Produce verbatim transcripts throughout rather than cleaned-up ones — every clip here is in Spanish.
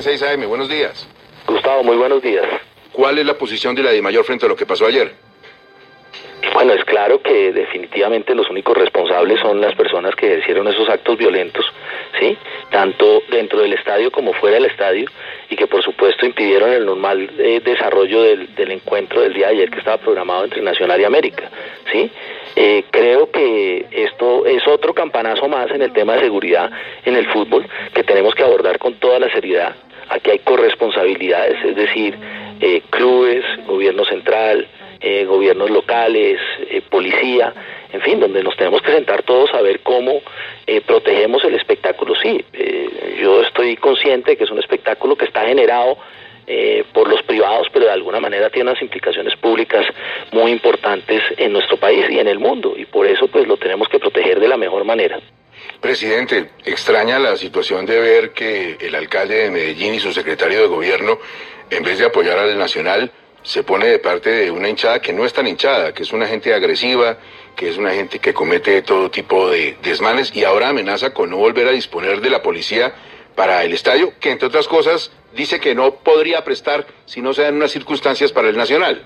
seis A M, buenos días. Gustavo, muy buenos días. ¿Cuál es la posición de la DIMAYOR frente a lo que pasó ayer? Bueno, es claro que definitivamente los únicos responsables son las personas que ejercieron esos actos violentos, ¿sí? Tanto dentro del estadio como fuera del estadio, y que por supuesto impidieron el normal eh, desarrollo del, del encuentro del día de ayer que estaba programado entre Nacional y América, ¿sí? Eh, creo que esto es otro campanazo más en el tema de seguridad en el fútbol que tenemos que abordar con toda la seriedad. Aquí hay corresponsabilidades, es decir, eh, clubes, gobierno central, eh, gobiernos locales, eh, policía, en fin, donde nos tenemos que sentar todos a ver cómo eh, protegemos el espectáculo. Sí, eh, yo estoy consciente de que es un espectáculo que está generado eh, por los privados, pero de alguna manera tiene unas implicaciones públicas muy importantes en nuestro país y en el mundo, y por eso pues lo tenemos que proteger de la mejor manera. Presidente, extraña la situación de ver que el alcalde de Medellín y su secretario de gobierno, en vez de apoyar al Nacional, se pone de parte de una hinchada que no es tan hinchada, que es una gente agresiva, que es una gente que comete todo tipo de desmanes y ahora amenaza con no volver a disponer de la policía para el estadio, que entre otras cosas dice que no podría prestar si no se dan unas circunstancias para el Nacional.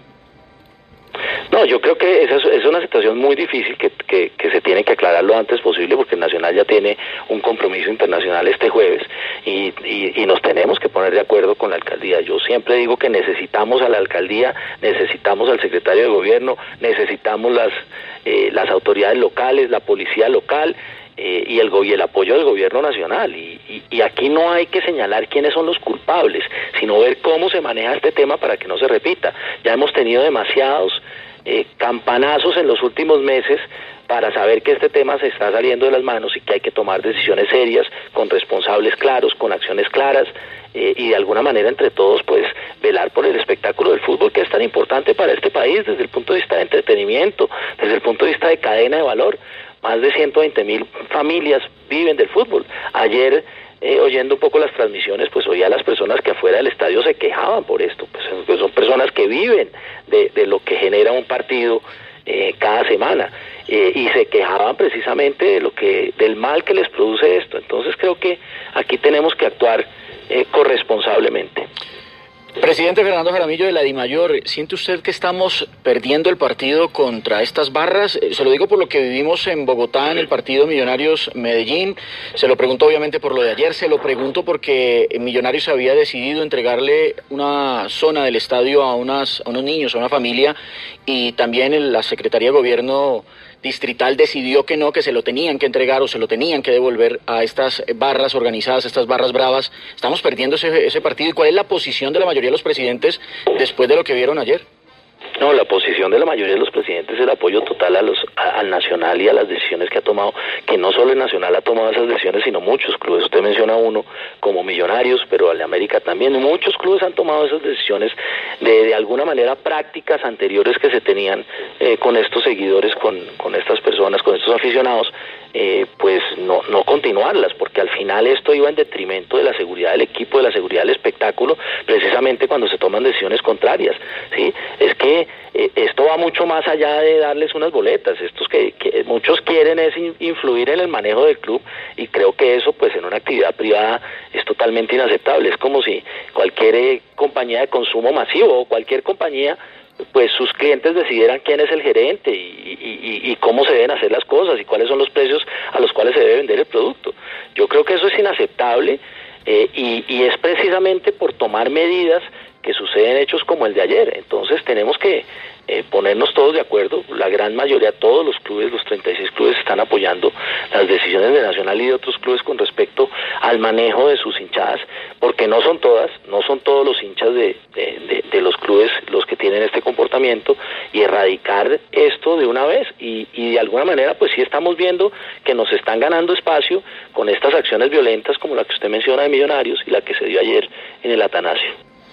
No, yo creo que esa es, es una situación muy difícil que, que, que se tiene que aclarar lo antes posible, porque el Nacional ya tiene un compromiso internacional este jueves y, y, y nos tenemos que poner de acuerdo con la alcaldía. Yo siempre digo que necesitamos a la alcaldía, necesitamos al secretario de gobierno, necesitamos las, eh, las autoridades locales, la policía local, Eh, y, el, y el apoyo del gobierno nacional, y, y, y aquí no hay que señalar quiénes son los culpables, sino ver cómo se maneja este tema para que no se repita. Ya hemos tenido demasiados eh, campanazos en los últimos meses para saber que este tema se está saliendo de las manos y que hay que tomar decisiones serias, con responsables claros, con acciones claras, eh, y de alguna manera entre todos pues velar por el espectáculo del fútbol, que es tan importante para este país desde el punto de vista de entretenimiento, desde el punto de vista de cadena de valor. Más de ciento veinte mil familias viven del fútbol. Ayer, eh, oyendo un poco las transmisiones, pues oía a las personas que afuera del estadio se quejaban por esto. Pues, pues son personas que viven de, de lo que genera un partido eh, cada semana. Eh, y se quejaban precisamente de lo que, del mal que les produce esto. Entonces creo que aquí tenemos que actuar eh, corresponsablemente. Presidente Fernando Jaramillo de la DIMAYOR, ¿siente usted que estamos perdiendo el partido contra estas barras? Se lo digo por lo que vivimos en Bogotá en el partido Millonarios-Medellín, se lo pregunto obviamente por lo de ayer, se lo pregunto porque Millonarios había decidido entregarle una zona del estadio a, unas, a unos niños, a una familia, y también la Secretaría de Gobierno distrital decidió que no, que se lo tenían que entregar o se lo tenían que devolver a estas barras organizadas, a estas barras bravas. Estamos perdiendo ese, ese partido. ¿Y cuál es la posición de la mayoría de los presidentes después de lo que vieron ayer? No, la posición de la mayoría de los presidentes es el apoyo total a los, a, al Nacional y a las decisiones que ha tomado, que no solo el Nacional ha tomado esas decisiones, sino muchos clubes. Usted menciona uno como Millonarios, pero al de América también. Muchos clubes han tomado esas decisiones de, de alguna manera prácticas anteriores que se tenían eh, con estos seguidores, con, con estas personas, con estos aficionados, eh, pues no, no continuarlas, porque al final esto iba en detrimento de la seguridad del equipo, de la seguridad del espectáculo, precisamente cuando se toman decisiones contrarias, ¿sí? Es que eh, esto va mucho más allá de darles unas boletas. Estos que, que muchos quieren es in, influir en el manejo del club, y creo que eso pues en una actividad privada es totalmente inaceptable. Es como si cualquier eh, compañía de consumo masivo o cualquier compañía, pues sus clientes decidieran quién es el gerente y, y, y cómo se deben hacer las cosas y cuáles son los precios a los cuales se debe vender el producto. Yo creo que eso es inaceptable, eh, y, y es precisamente por tomar medidas que suceden hechos como el de ayer. Entonces tenemos que eh, ponernos todos de acuerdo. La gran mayoría, todos los clubes, los treinta y seis clubes, están apoyando las decisiones de Nacional y de otros clubes con respecto al manejo de sus hinchadas, porque no son todas, no son todos los hinchas de, de, de, de los clubes los que tienen este comportamiento, y erradicar esto de una vez, y, y de alguna manera pues sí estamos viendo que nos están ganando espacio con estas acciones violentas como la que usted menciona de Millonarios y la que se dio ayer en el Atanasio.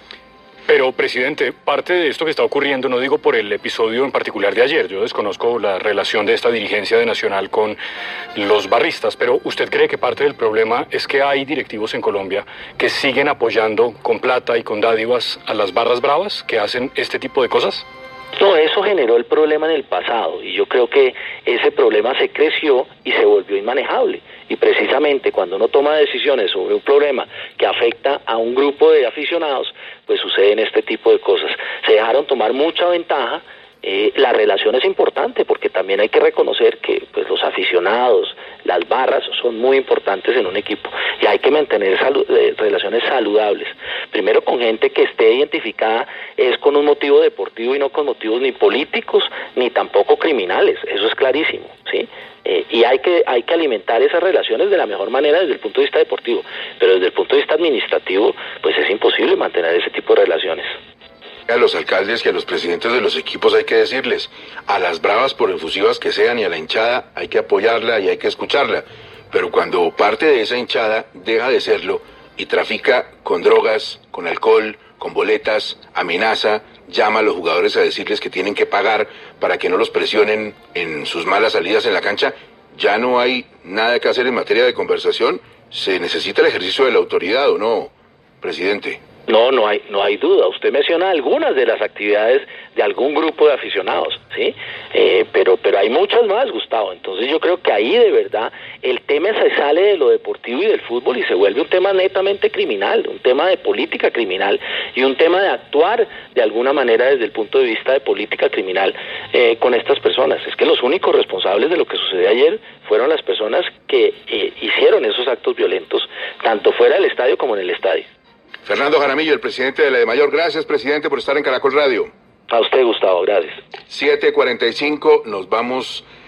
Pero, presidente, parte de esto que está ocurriendo, no digo por el episodio en particular de ayer, yo desconozco la relación de esta dirigencia de Nacional con los barristas, pero ¿usted cree que parte del problema es que hay directivos en Colombia que siguen apoyando con plata y con dádivas a las barras bravas que hacen este tipo de cosas? No, eso generó el problema en el pasado, y yo creo que ese problema se creció y se volvió inmanejable. Y precisamente cuando uno toma decisiones sobre un problema que afecta a un grupo de aficionados, pues suceden este tipo de cosas. Se dejaron tomar mucha ventaja. Eh, la relación es importante porque también hay que reconocer que pues, los aficionados, las barras son muy importantes en un equipo y hay que mantener salu- eh, relaciones saludables. Primero con gente que esté identificada es con un motivo deportivo y no con motivos ni políticos ni tampoco criminales, eso es clarísimo, ¿sí? Eh, y hay que hay que alimentar esas relaciones de la mejor manera desde el punto de vista deportivo, pero desde el punto de vista administrativo pues es imposible mantener ese tipo de relaciones. A los alcaldes y a los presidentes de los equipos hay que decirles, a las bravas por efusivas que sean y a la hinchada hay que apoyarla y hay que escucharla, pero cuando parte de esa hinchada deja de serlo y trafica con drogas, con alcohol, con boletas, amenaza, llama a los jugadores a decirles que tienen que pagar para que no los presionen en sus malas salidas en la cancha, ya no hay nada que hacer en materia de conversación, se necesita el ejercicio de la autoridad, ¿o no, presidente? No, no hay, no hay duda. Usted menciona algunas de las actividades de algún grupo de aficionados, ¿sí? Eh, pero, pero hay muchas más, Gustavo. Entonces yo creo que ahí de verdad el tema se sale de lo deportivo y del fútbol y se vuelve un tema netamente criminal, un tema de política criminal y un tema de actuar de alguna manera desde el punto de vista de política criminal eh, con estas personas. Es que los únicos responsables de lo que sucedió ayer fueron las personas que eh, hicieron esos actos violentos, tanto fuera del estadio como en el estadio. Fernando Jaramillo, el presidente de la DIMAYOR. Gracias, presidente, por estar en Caracol Radio. A usted, Gustavo, gracias. siete cuarenta y cinco, nos vamos